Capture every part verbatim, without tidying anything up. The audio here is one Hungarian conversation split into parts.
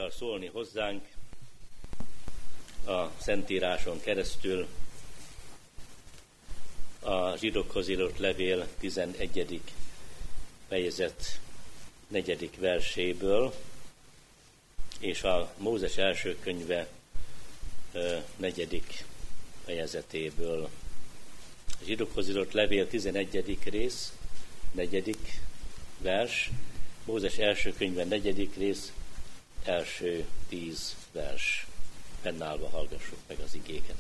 akar szólni hozzánk a Szentíráson keresztül a Zsidókhoz írott levél tizenegyedik fejezet negyedik verséből, és a Mózes első könyve negyedik fejezetéből. A Zsidókhoz írott levél tizenegyedik rész, negyedik vers, Mózes első könyve negyedik rész, első tíz vers. Fennállva hallgassuk meg az igéket.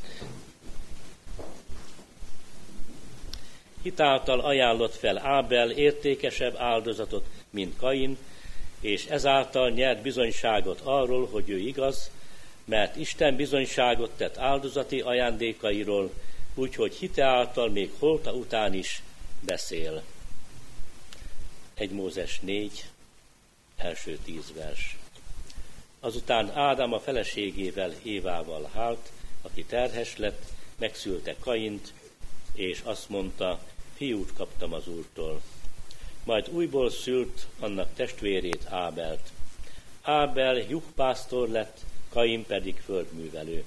Hitáltal ajánlott fel Ábel értékesebb áldozatot, mint Kain, és ezáltal nyert bizonyságot arról, hogy ő igaz, mert Isten bizonyságot tett áldozati ajándékairól, úgyhogy hite által még holta után is beszél. egy Mózes négy, első tíz vers. Azután Ádám a feleségével, Évával hált, aki terhes lett, megszülte Kaint, és azt mondta, fiút kaptam az Úrtól. Majd újból szült annak testvérét, Ábelt. Ábel juhpásztor lett, Kain pedig földművelő.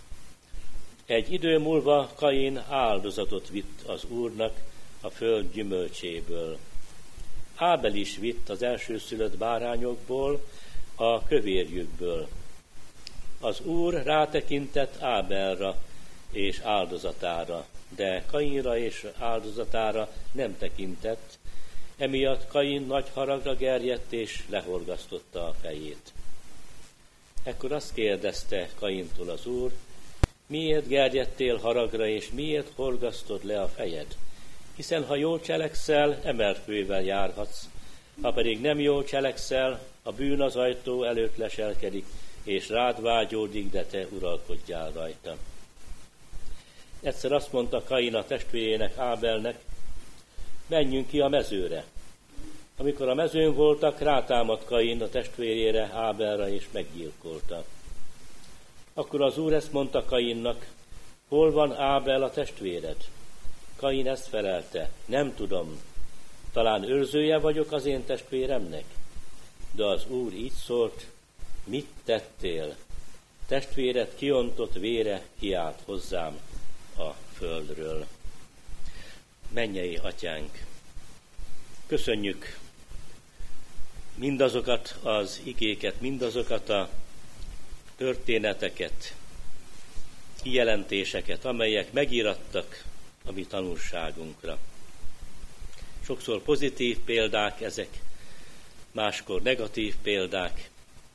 Egy idő múlva Kain áldozatot vitt az Úrnak a föld gyümölcséből. Ábel is vitt az elsőszülött bárányokból, a kövérjükből. Az Úr rátekintett Ábelra és áldozatára, de Kainra és áldozatára nem tekintett, emiatt Kain nagy haragra gerjedt és lehorgasztotta a fejét. Ekkor azt kérdezte Kaintól az Úr, miért gerjedtél haragra és miért horgasztod le a fejed? Hiszen ha jól cselekszel, emelfővel járhatsz, ha pedig nem jól cselekszel, a bűn az ajtó előtt leselkedik, és rád vágyódik, de te uralkodjál rajta. Egyszer azt mondta Kain a testvérének, Ábelnek, menjünk ki a mezőre. Amikor a mezőn voltak, rátámadt Kain a testvérére, Ábelra, és meggyilkolta. Akkor az Úr ezt mondta Kainnak, hol van Ábel a testvéred? Kain ezt felelte, nem tudom, talán őrzője vagyok az én testvéremnek. De az Úr így szólt, mit tettél? Testvéred kiontott vére kiált hozzám a földről. Mennyei Atyánk, köszönjük mindazokat az igéket, mindazokat a történeteket, kijelentéseket, amelyek megírattak a mi tanulságunkra. Sokszor pozitív példák ezek, máskor negatív példák,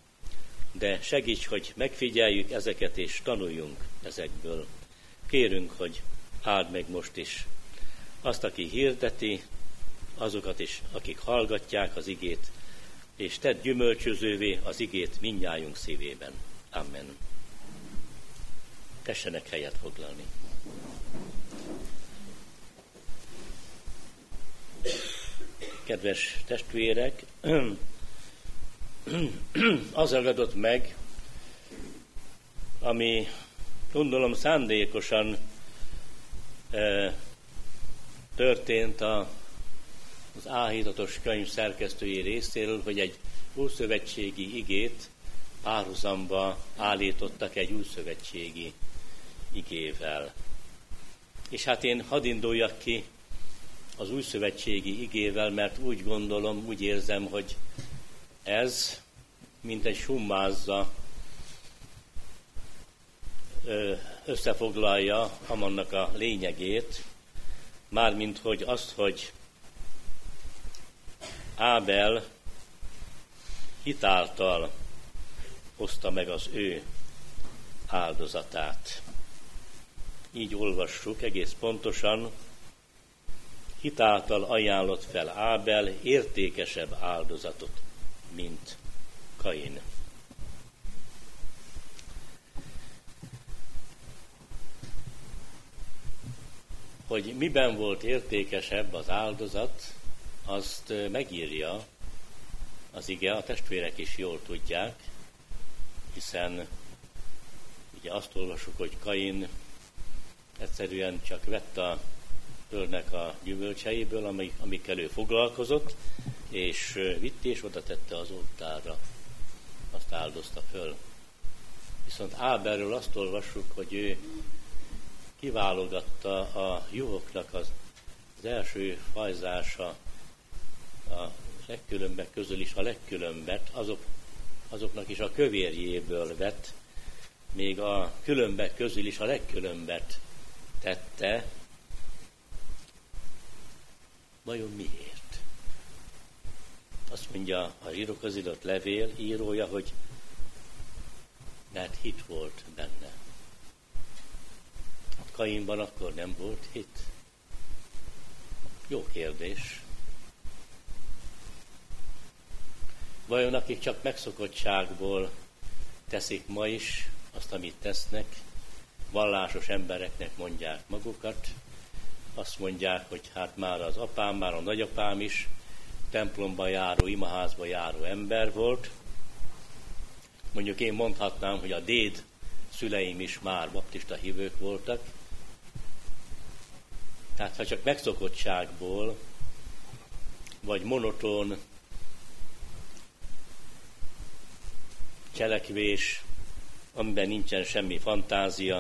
de segíts, hogy megfigyeljük ezeket és tanuljunk ezekből. Kérünk, hogy áld meg most is azt, aki hirdeti, azokat is, akik hallgatják az igét, és tedd gyümölcsözővé az igét mindnyájunk szívében. Amen. Tessenek helyet foglalni. Kedves testvérek, az ragadott meg, ami gondolom szándékosan e, történt a, az áhítatos könyv szerkesztői részéről, hogy egy újszövetségi igét párhuzamba állítottak egy újszövetségi igével. És hát én hadd induljak ki az újszövetségi igével, mert úgy gondolom, úgy érzem, hogy ez, mint egy summázza, összefoglalja annak a lényegét, mármint hogy azt, hogy Ábel hitáltal hozta meg az ő áldozatát. Így olvassuk egész pontosan, hitáltal ajánlott fel Ábel értékesebb áldozatot, mint Kain. Hogy miben volt értékesebb az áldozat, azt megírja az ige, a testvérek is jól tudják, hiszen ugye azt olvasjuk, hogy Kain egyszerűen csak vett a földnek a gyümölcseiből, amik, amikkel ő foglalkozott, és vitt és oda tette az oltárra. Azt áldozta föl. Viszont Ábelről azt olvassuk, hogy ő kiválogatta a juhoknak az, az első fajzása, a legkülönbek közül is a legkülönbet, azok, azoknak is a kövérjéből vett, még a különbek közül is a legkülönbet tette. Vajon miért? Azt mondja a zsírokhoz írott levél írója, hogy mert hit volt benne. A Kainban akkor nem volt hit? Jó kérdés. Vajon akik csak megszokottságból teszik ma is azt, amit tesznek, vallásos embereknek mondják magukat, azt mondják, hogy hát már az apám, már a nagyapám is templomba járó, imaházba járó ember volt. Mondjuk én mondhatnám, hogy a déd szüleim is már baptista hívők voltak. Tehát ha csak megszokottságból, vagy monoton cselekvés, amiben nincsen semmi fantázia,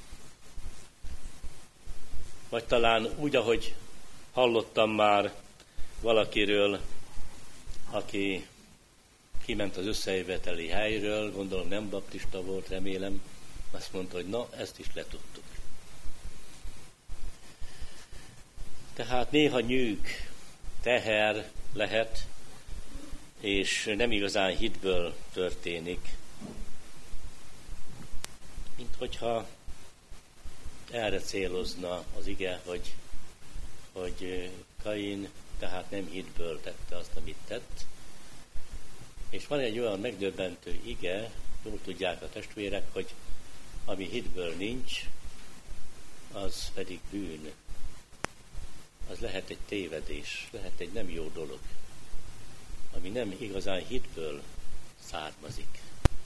vagy talán úgy, ahogy hallottam már valakiről, aki kiment az összejöveteli helyről, gondolom nem baptista volt, remélem, azt mondta, hogy na, ezt is letudtuk. Tehát néha nyűg, teher lehet, és nem igazán hitből történik, mint hogyha erre célozna az ige, hogy, hogy Kain tehát nem hitből tette azt, amit tett. És van egy olyan megdöbbentő ige, jól tudják a testvérek, hogy ami hitből nincs, az pedig bűn. Az lehet egy tévedés, lehet egy nem jó dolog, ami nem igazán hitből származik.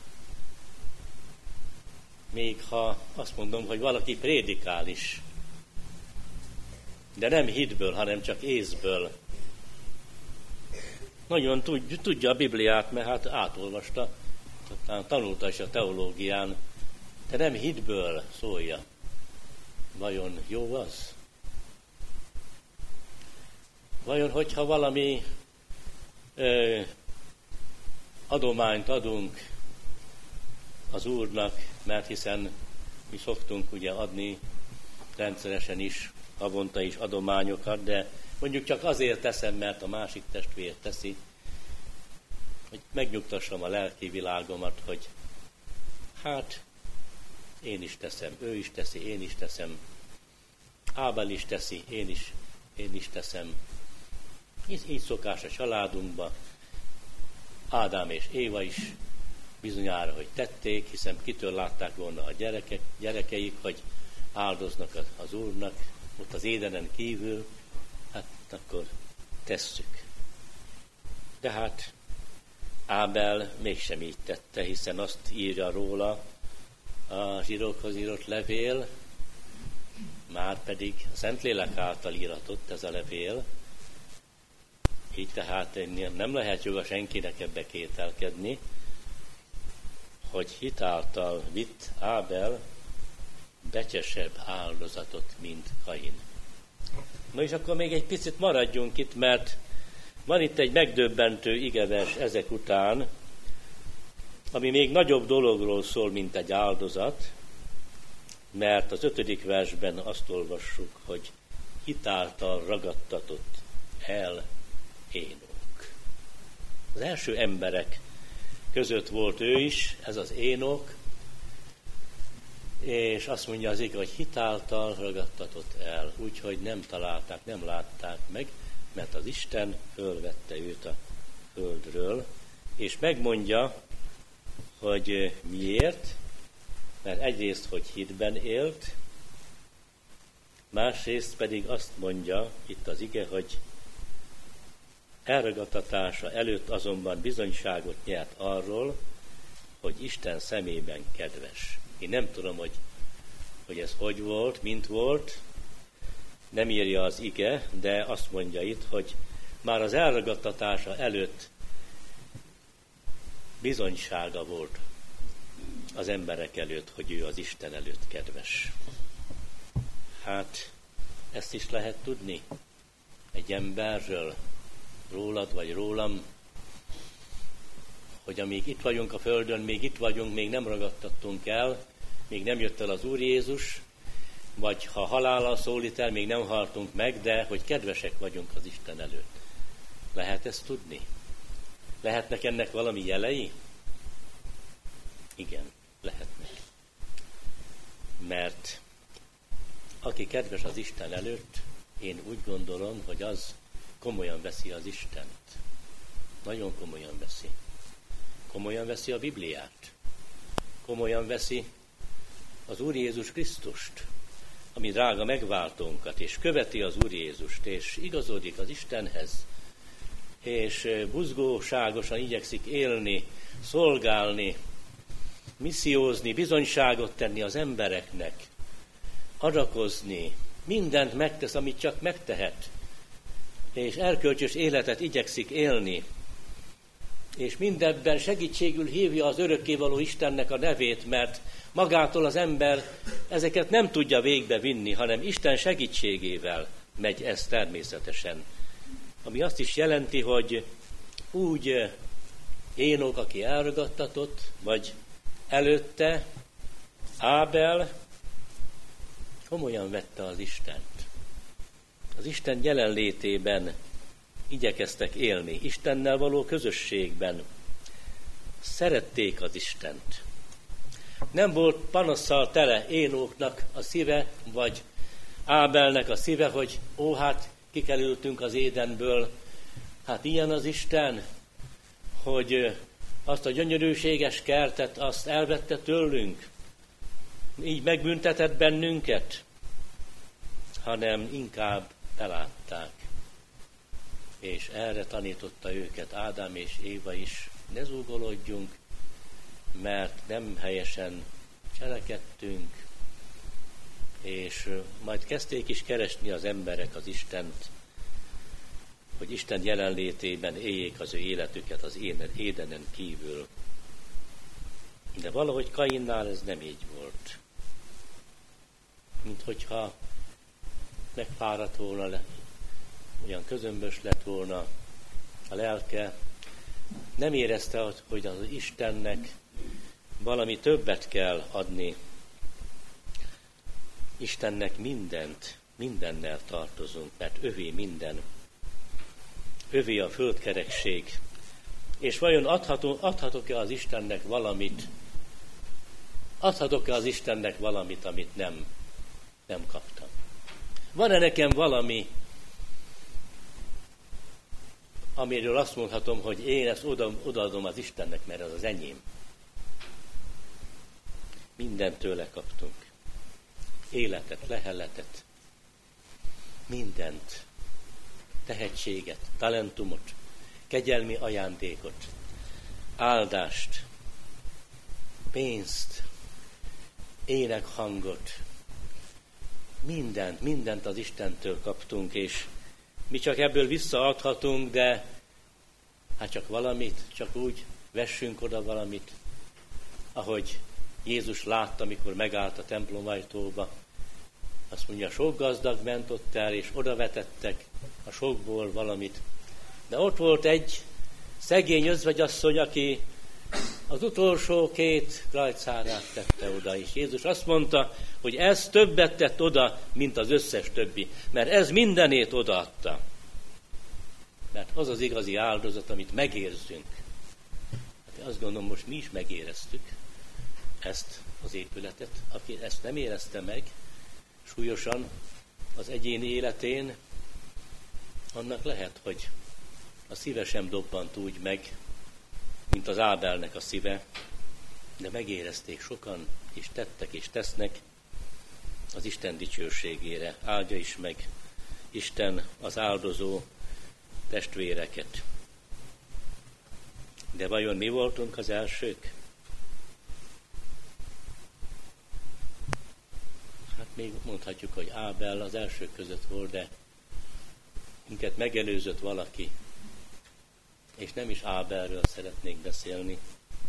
Még ha azt mondom, hogy valaki prédikál is, de nem hitből, hanem csak észből. Nagyon tudja a Bibliát, mert hát átolvasta, tanulta is a teológián, de nem hitből szólja. Vajon jó az? Vajon, hogyha valami ö, adományt adunk az Úrnak, mert hiszen mi szoktunk ugye adni rendszeresen is, havonta is adományokat, de mondjuk csak azért teszem, mert a másik testvér teszi, hogy megnyugtassam a lelki világomat, hogy hát én is teszem, ő is teszi, én is teszem, Ábel is teszi, én is, én is teszem. Így, így szokás a családunkba, Ádám és Éva is bizonyára, hogy tették, hiszen kitől látták volna a gyerekek, gyerekeik, hogy áldoznak az, az Úrnak, ott az édenen kívül, hát akkor tesszük. De hát Ábel mégsem így tette, hiszen azt írja róla a zsidókhoz írott levél, már pedig a Szentlélek által íratott ez a levél, így tehát nem lehet joga senkinek ebbe kételkedni, hogy hitáltal vitt Ábel becsesebb áldozatot, mint Kain. Na és akkor még egy picit maradjunk itt, mert van itt egy megdöbbentő igevers ezek után, ami még nagyobb dologról szól, mint egy áldozat, mert az ötödik versben azt olvassuk, hogy hitáltal ragadtatott el Énok. Az első emberek között volt ő is, ez az Énok, és azt mondja az ige, hogy hitáltal ragadtatott el, úgyhogy nem találták, nem látták meg, mert az Isten fölvette őt a földről, és megmondja, hogy miért, mert egyrészt, hogy hitben élt, másrészt pedig azt mondja itt az ige, hogy elragadtatása előtt azonban bizonyságot nyert arról, hogy Isten szemében kedves. Én nem tudom, hogy, hogy ez hogy volt, mint volt, nem írja az ige, de azt mondja itt, hogy már az elragadtatása előtt bizonysága volt az emberek előtt, hogy ő az Isten előtt kedves. Hát ezt is lehet tudni egy emberről, rólad vagy rólam, hogy amíg itt vagyunk a földön, még itt vagyunk, még nem ragadtattunk el, még nem jött el az Úr Jézus, vagy ha halállal szólít el, még nem haltunk meg, de hogy kedvesek vagyunk az Isten előtt. Lehet ezt tudni? Lehetnek ennek valami jelei? Igen, lehetnek. Mert aki kedves az Isten előtt, én úgy gondolom, hogy az komolyan veszi az Istent. Nagyon komolyan veszi. Komolyan veszi a Bibliát. Komolyan veszi az Úr Jézus Krisztust, ami drága megváltónkat, és követi az Úr Jézust, és igazodik az Istenhez, és buzgóságosan igyekszik élni, szolgálni, missziózni, bizonyságot tenni az embereknek, adakozni, mindent megtesz, amit csak megtehet, és erkölcsös életet igyekszik élni, és mindebben segítségül hívja az örökkévaló Istennek a nevét, mert magától az ember ezeket nem tudja végbe vinni, hanem Isten segítségével megy ez természetesen. Ami azt is jelenti, hogy úgy Énok, aki elragadtatott, vagy előtte Ábel komolyan vette az Istent. Az Isten jelenlétében igyekeztek élni, Istennel való közösségben. Szerették az Istent. Nem volt panasszal tele Énoknak a szíve, vagy Ábelnek a szíve, hogy ó, hát kikerültünk az Édenből. Hát ilyen az Isten, hogy azt a gyönyörűséges kertet, azt elvette tőlünk, így megbüntetett bennünket, hanem inkább belátták. És erre tanította őket Ádám és Éva is, ne zúgolódjunk, mert nem helyesen cselekedtünk, és majd kezdték is keresni az emberek az Istent, hogy Isten jelenlétében éljék az ő életüket az Édenen kívül. De valahogy Kainnál ez nem így volt. Mint hogyha megfáradt volna, le, olyan közömbös lett volna a lelke, nem érezte, hogy az Istennek valami többet kell adni. Istennek mindent, mindennel tartozunk, mert övé minden. Övé a földkerekség. És vajon adhatom, adhatok-e az Istennek valamit? Adhatok-e az Istennek valamit, amit nem, nem kaptam? Van-e nekem valami, amiről azt mondhatom, hogy én ezt oda, odaadom az Istennek, mert az az enyém? Mindent tőle kaptunk. Életet, leheletet, mindent, tehetséget, talentumot, kegyelmi ajándékot, áldást, pénzt, énekhangot, mindent, mindent az Istentől kaptunk, és mi csak ebből visszaadhatunk, de hát csak valamit, csak úgy vessünk oda valamit, ahogy Jézus látta, amikor megállt a templom ajtóba. Azt mondja, sok gazdag ment ott el, és oda vetettek a sokból valamit. De ott volt egy szegény özvegyasszony, aki az utolsó két rajtszárát tette oda is. Jézus azt mondta, hogy ez többet tett oda, mint az összes többi, mert ez mindenét odaadta. Mert az az igazi áldozat, amit megérzünk. Hát azt gondolom, most mi is megéreztük ezt az épületet. Aki ezt nem érezte meg súlyosan az egyéni életén, annak lehet, hogy a szíve sem dobbant úgy meg, mint az Ábelnek a szíve, de megérezték sokan, és tettek és tesznek az Isten dicsőségére. Áldja is meg Isten az áldozó testvéreket. De vajon mi voltunk az elsők? Hát még mondhatjuk, hogy Ábel az elsők között volt, de minket megelőzött valaki, és nem is Ábelről szeretnék beszélni,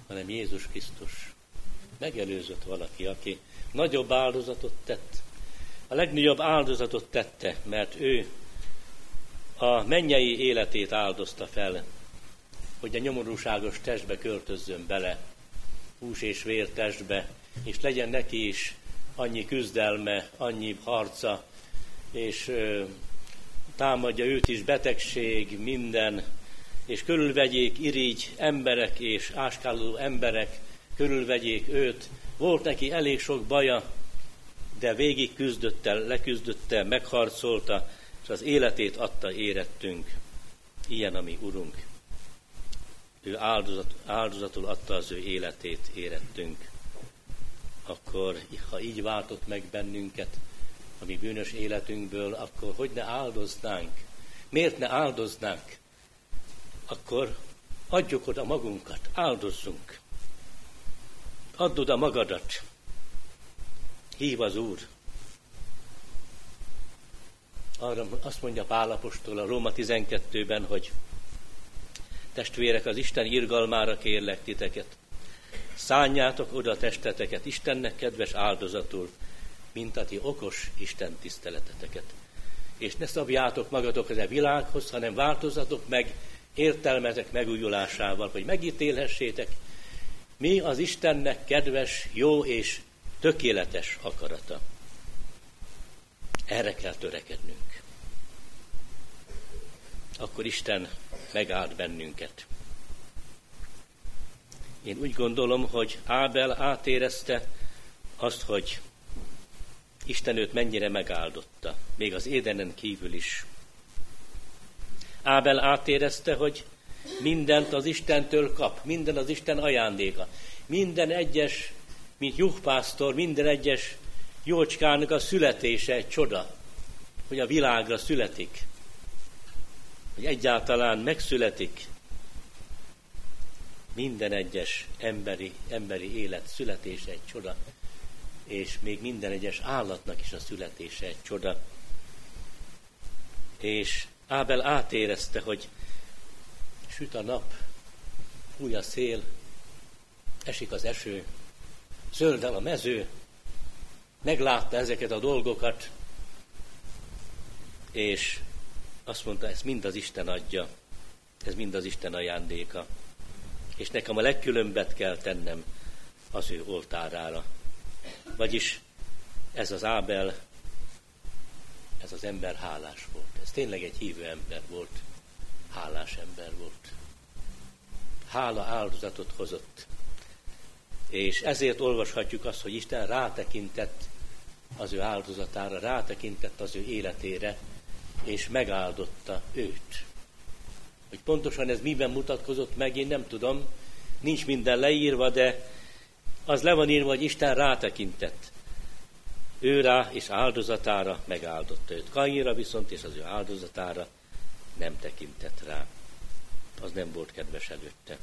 hanem Jézus Krisztus. Megelőzött valaki, aki nagyobb áldozatot tett. A legnagyobb áldozatot tette, mert ő a mennyei életét áldozta fel, hogy a nyomorúságos testbe költözzön bele, hús és vér testbe, és legyen neki is annyi küzdelme, annyi harca, és ö, támadja őt is betegség, minden, és körülvegyék irigy emberek és áskáló emberek, körülvegyék őt. Volt neki elég sok baja, de végig küzdötte, leküzdötte, megharcolta, és az életét adta érettünk. Ilyen a mi Urunk. Ő áldozat, áldozatul adta az ő életét érettünk. Akkor, ha így váltott meg bennünket, a mi bűnös életünkből, akkor hogy ne áldoznánk? Miért ne áldoznánk? Akkor adjuk oda magunkat, áldozzunk. Add oda magadat. Hív az Úr. Arra azt mondja Pál apostol a Róma tizenkettőben, hogy testvérek, az Isten irgalmára kérlek titeket. Szánjátok oda a testeteket Istennek kedves áldozatul, mint a ti okos Isten tiszteleteteket. És ne szabjátok magatokhoz a világhoz, hanem változatok meg értelmetek megújulásával, hogy megítélhessétek, mi az Istennek kedves, jó és tökéletes akarata. Erre kell törekednünk. Akkor Isten megáld bennünket. Én úgy gondolom, hogy Ábel átérezte azt, hogy Isten őt mennyire megáldotta, még az Édenen kívül is. Ábel átérezte, hogy mindent az Istentől kap, minden az Isten ajándéka. Minden egyes, mint juhpásztor, minden egyes jócskának a születése egy csoda, hogy a világra születik, hogy egyáltalán megszületik. Minden egyes emberi, emberi élet születése egy csoda, és még minden egyes állatnak is a születése egy csoda. És Ábel átérezte, hogy süt a nap, fúj a szél, esik az eső, zöldel a mező, meglátta ezeket a dolgokat, és azt mondta, ez mind az Isten adja, ez mind az Isten ajándéka, és nekem a legkülönbet kell tennem az ő oltárára. Vagyis ez az Ábel, ez az ember hálás volt. Ez tényleg egy hívő ember volt, hálás ember volt. Hála áldozatot hozott. És ezért olvashatjuk azt, hogy Isten rátekintett az ő áldozatára, rátekintett az ő életére, és megáldotta őt. Hogy pontosan ez miben mutatkozott meg, én nem tudom, nincs minden leírva, de az le van írva, hogy Isten rátekintett. Ő rá és áldozatára megáldotta őt. Kainra viszont és az ő áldozatára nem tekintett rá. Az nem volt kedves előtte.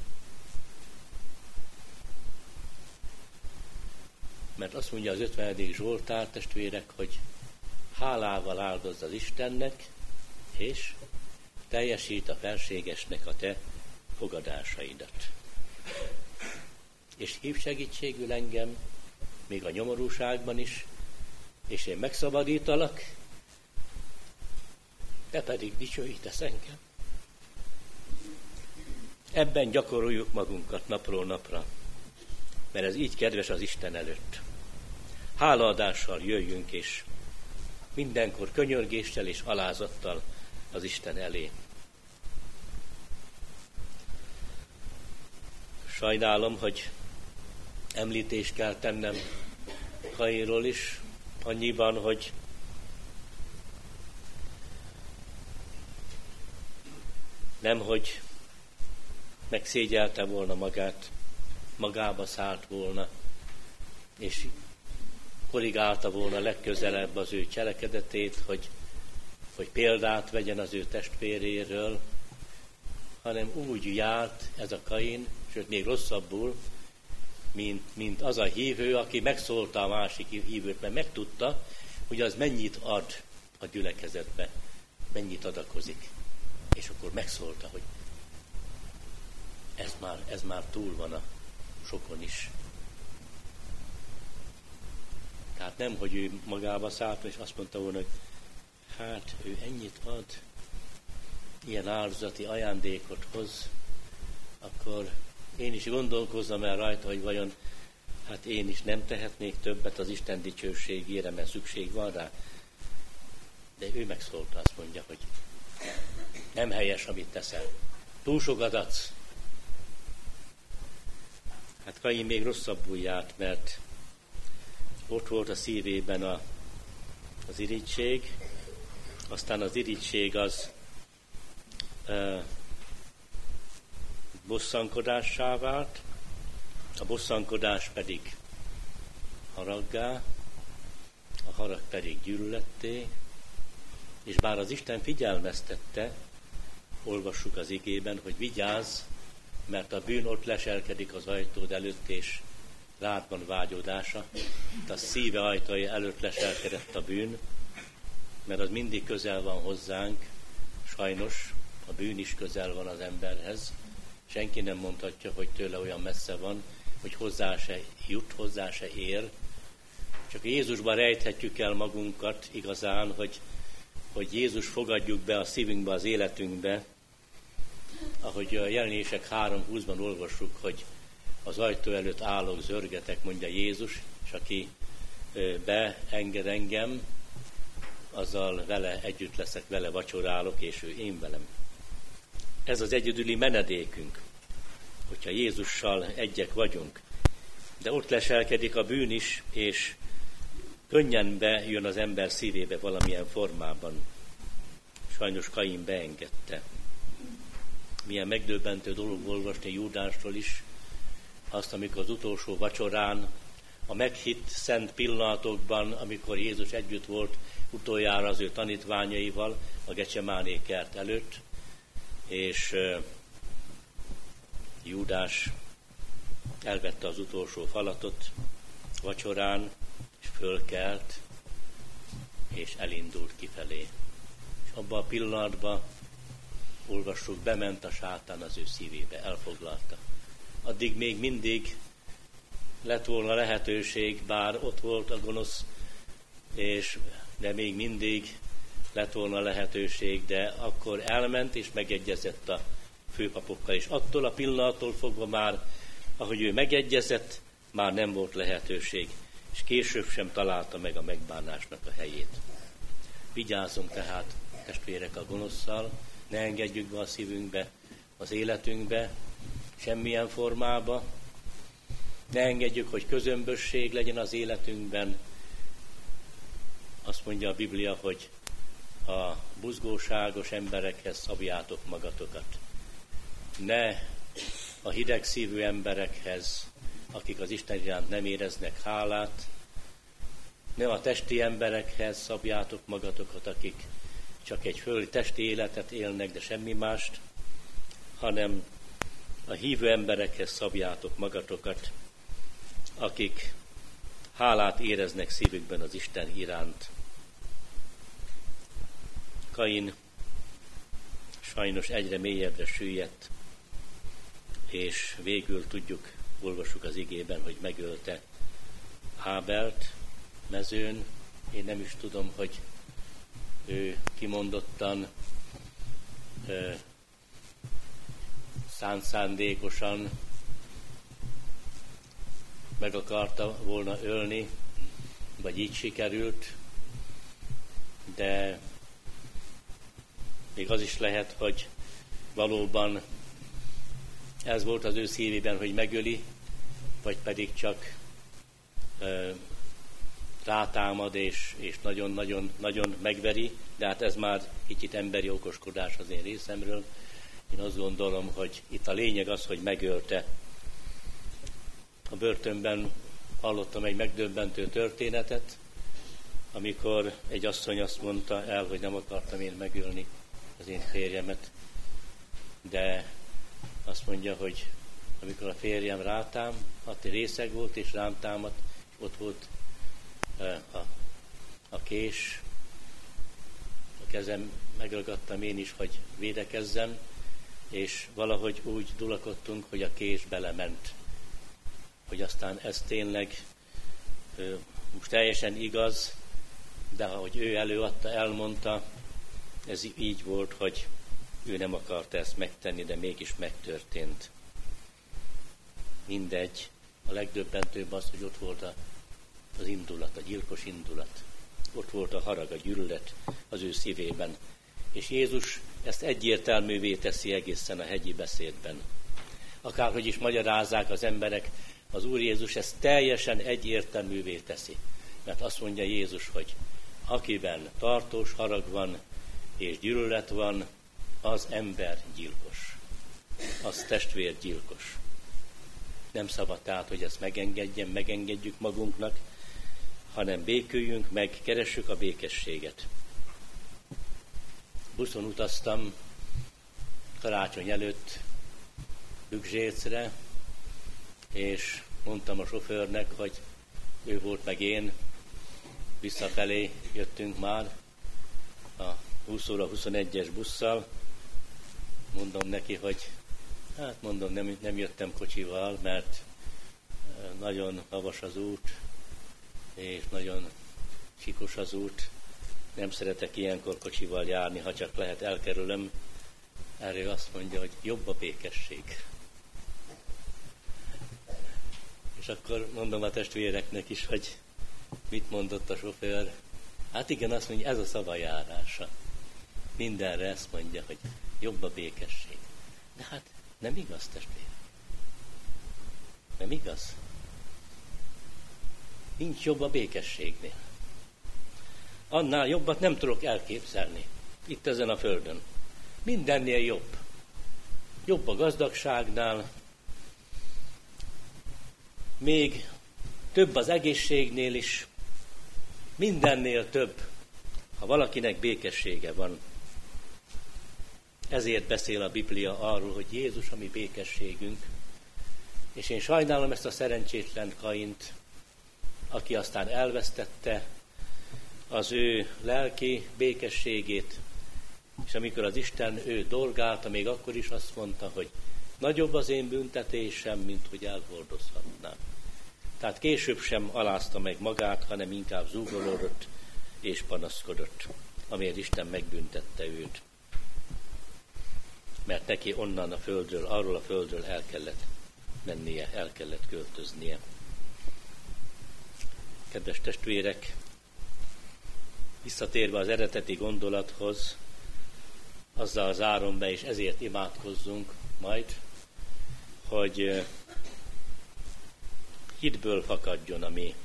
Mert azt mondja az ötvenedik Zsoltár, testvérek, hogy hálával áldozz az Istennek, és teljesít a felségesnek a te fogadásaidat. És hív segítségül engem, még a nyomorúságban is, és én megszabadítalak, te pedig dicsőítesz engem. Ebben gyakoroljuk magunkat napról napra, mert ez így kedves az Isten előtt. Hálaadással jöjjünk, és mindenkor könyörgéssel és alázattal az Isten elé. Sajnálom, hogy említést kell tennem Kainról is, annyiban, hogy nemhogy megszégyelte volna magát, magába szállt volna, és korrigálta volna legközelebb az ő cselekedetét, hogy, hogy példát vegyen az ő testvéréről, hanem úgy járt ez a Kain, sőt még rosszabbul, mint, mint az a hívő, aki megszólta a másik hívőt, mert megtudta, hogy az mennyit ad a gyülekezetbe, mennyit adakozik. És akkor megszólta, hogy ez már, ez már túl van a sokon is. Tehát nem, hogy ő magába szállt, és azt mondta volna, hogy hát ő ennyit ad, ilyen áldozati ajándékot hoz, akkor én is gondolkozzam el rajta, hogy vajon hát én is nem tehetnék többet az Isten dicsőségére, mert szükség van rá. De ő megszólta, azt mondja, hogy nem helyes, amit teszel. Túl sokat adsz. Hát Kain még rosszabbul járt, mert ott volt a szívében a, az irigység, aztán az irigység az e, bosszankodássá vált, a bosszankodás pedig haraggá, a harag pedig gyűlöletté, és bár az Isten figyelmeztette, olvassuk az igében, hogy vigyázz, mert a bűn ott leselkedik az ajtód előtt, és rád van vágyódása. A szíve ajtaja előtt leselkedett a bűn, mert az mindig közel van hozzánk, sajnos a bűn is közel van az emberhez. Senki nem mondhatja, hogy tőle olyan messze van, hogy hozzá se jut, hozzá se ér. Csak Jézusban rejthetjük el magunkat igazán, hogy, hogy Jézus fogadjuk be a szívünkbe, az életünkbe, ahogy a Jelenések három húszban olvassuk, hogy az ajtó előtt állok, zörgetek, mondja Jézus, és aki beenged engem, azzal vele együtt leszek, vele vacsorálok, és ő én velem. Ez az egyedüli menedékünk, hogyha Jézussal egyek vagyunk. De ott leselkedik a bűn is, és könnyen bejön az ember szívébe valamilyen formában. Sajnos Kain beengedte. Milyen megdöbbentő dolog olvasni Júdásról is, azt, amikor az utolsó vacsorán, a meghitt szent pillanatokban, amikor Jézus együtt volt utoljára az ő tanítványaival a Gecsemáné kert előtt, és uh, Júdás elvette az utolsó falatot vacsorán, és fölkelt, és elindult kifelé. És abban a pillanatban, olvassuk, bement a sátán az ő szívébe, elfoglalta. Addig még mindig lett volna lehetőség, bár ott volt a gonosz, és, de még mindig lett volna lehetőség, de akkor elment és megegyezett a főpapokkal, és attól a pillanattól fogva már, ahogy ő megegyezett, már nem volt lehetőség, és később sem találta meg a megbánásnak a helyét. Vigyázzunk tehát, testvérek, a gonoszszal, ne engedjük be a szívünkbe, az életünkbe, semmilyen formába, ne engedjük, hogy közömbösség legyen az életünkben. Azt mondja a Biblia, hogy a buzgóságos emberekhez szabjátok magatokat. Ne a hidegszívű emberekhez, akik az Isten iránt nem éreznek hálát, ne a testi emberekhez szabjátok magatokat, akik csak egy földi testi életet élnek, de semmi mást, hanem a hívő emberekhez szabjátok magatokat, akik hálát éreznek szívükben az Isten iránt. Kain sajnos egyre mélyebbre süllyedt, és végül tudjuk, olvassuk az igében, hogy megölte Ábelt mezőn. Én nem is tudom, hogy ő kimondottan, ö, szándékosan meg akarta volna ölni, vagy így sikerült, de még az is lehet, hogy valóban ez volt az ő szívében, hogy megöli, vagy pedig csak ö, rátámad, és, és nagyon-nagyon-nagyon megveri, de hát ez már kicsit emberi okoskodás az én részemről. Én azt gondolom, hogy itt a lényeg az, hogy megölte. A börtönben hallottam egy megdöbbentő történetet, amikor egy asszony azt mondta el, hogy nem akartam én megölni az én férjemet, de azt mondja, hogy amikor a férjem rátám, hát részeg volt, és rám támadt, és ott volt a, a kés, a kezem, megragadtam én is, hogy védekezzem, és valahogy úgy dulakodtunk, hogy a kés belement hogy aztán ez tényleg most teljesen igaz, de ahogy ő előadta, elmondta, ez így volt, hogy ő nem akarta ezt megtenni, de mégis megtörtént. Mindegy, a legdöbbentőbb az, hogy ott volt az indulat, a gyilkos indulat. Ott volt a harag, a gyűlölet az ő szívében. És Jézus ezt egyértelművé teszi egészen a hegyi beszédben. Akárhogy is magyarázzák az emberek, az Úr Jézus ezt teljesen egyértelművé teszi. Mert azt mondja Jézus, hogy akiben tartós harag van és gyűlölet van, az ember gyilkos. Az testvér gyilkos. Nem szabad tehát, hogy ezt megengedjen, megengedjük magunknak, hanem béküljünk meg, keressük a békességet. Buszon utaztam karácsony előtt Bükzsécre, és mondtam a sofőrnek, hogy ő volt meg én, visszafelé jöttünk már a húsz óra huszonegyes busszal. Mondom neki, hogy hát mondom, nem, nem jöttem kocsival, mert nagyon havas az út, és nagyon sikos az út. Nem szeretek ilyenkor kocsival járni, ha csak lehet, elkerülöm. Erről azt mondja, hogy jobb a békesség. És akkor mondom a testvéreknek is, hogy mit mondott a sofőr. Hát igen, azt mondja, ez a szavajárása. Mindenre ezt mondja, hogy jobb a békesség. De hát nem igaz, testvér. Nem igaz. Nincs jobb a békességnél. Annál jobbat nem tudok elképzelni. Itt ezen a földön. Mindennél jobb. Jobb a gazdagságnál. Még több az egészségnél is. Mindennél több, ha valakinek békessége van. Ezért beszél a Biblia arról, hogy Jézus a mi békességünk. És én sajnálom ezt a szerencsétlen Kaint, aki aztán elvesztette az ő lelki békességét, és amikor az Isten ő dolgálta, még akkor is azt mondta, hogy nagyobb az én büntetésem, mint hogy elhordozhatnám. Tehát később sem alázta meg magát, hanem inkább zúgolódott és panaszkodott, amiért Isten megbüntette őt. Mert neki onnan a földről, arról a földről el kellett mennie, el kellett költöznie. Kedves testvérek, visszatérve az eredeti gondolathoz, azzal zárom be, és ezért imádkozzunk majd, hogy hitből fakadjon a mi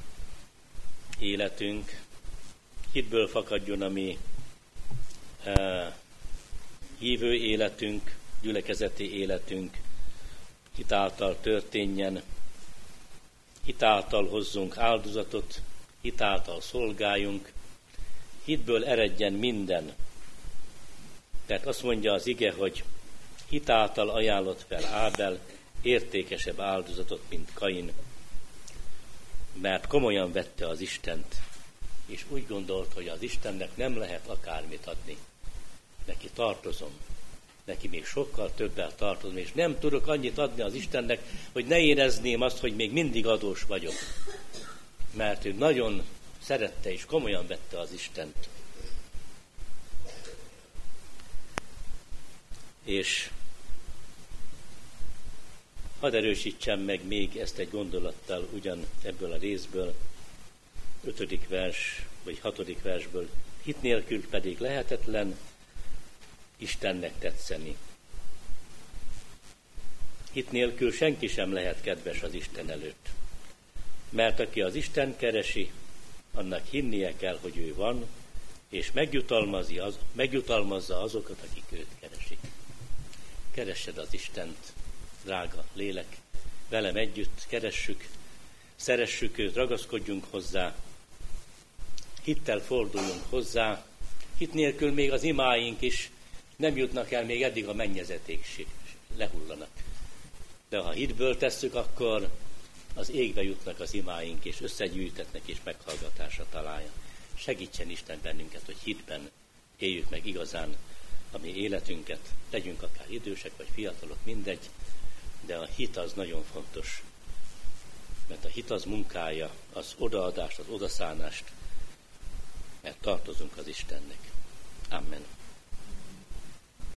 életünk, hitből fakadjon a mi e, hívő életünk, gyülekezeti életünk, hitáltal történjen, hitáltal hozzunk áldozatot, hitáltal szolgáljunk, hitből eredjen minden. Tehát azt mondja az ige, hogy hitáltal ajánlott fel Ábel értékesebb áldozatot, mint Kain, mert komolyan vette az Istent, és úgy gondolt, hogy az Istennek nem lehet akármit adni. Neki tartozom, neki még sokkal többel tartozom, és nem tudok annyit adni az Istennek, hogy ne érezném azt, hogy még mindig adós vagyok. Mert ő nagyon szerette és komolyan vette az Istent. És hadd erősítsem meg még ezt egy gondolattal ugyan ebből a részből, ötödik vers, vagy hatodik versből. Hit nélkül pedig lehetetlen Istennek tetszeni. Hit nélkül senki sem lehet kedves az Isten előtt. Mert aki az Isten keresi, annak hinnie kell, hogy ő van, és megjutalmazza, az, megjutalmazza azokat, akik őt keresik. Keressed az Istent, drága lélek, velem együtt keressük, szeressük őt, ragaszkodjunk hozzá, hittel forduljunk hozzá, hit nélkül még az imáink is nem jutnak el, még eddig a mennyezeték lehullanak. De ha hitből tesszük, akkor az égbe jutnak az imáink, és összegyűjtetnek, és meghallgatásra találja. Segítsen Isten bennünket, hogy hitben éljük meg igazán a mi életünket, legyünk akár idősek vagy fiatalok, mindegy, de a hit az nagyon fontos. mert a hit az munkája, az odaadást, az odaszánást, mert tartozunk az Istennek. Amen.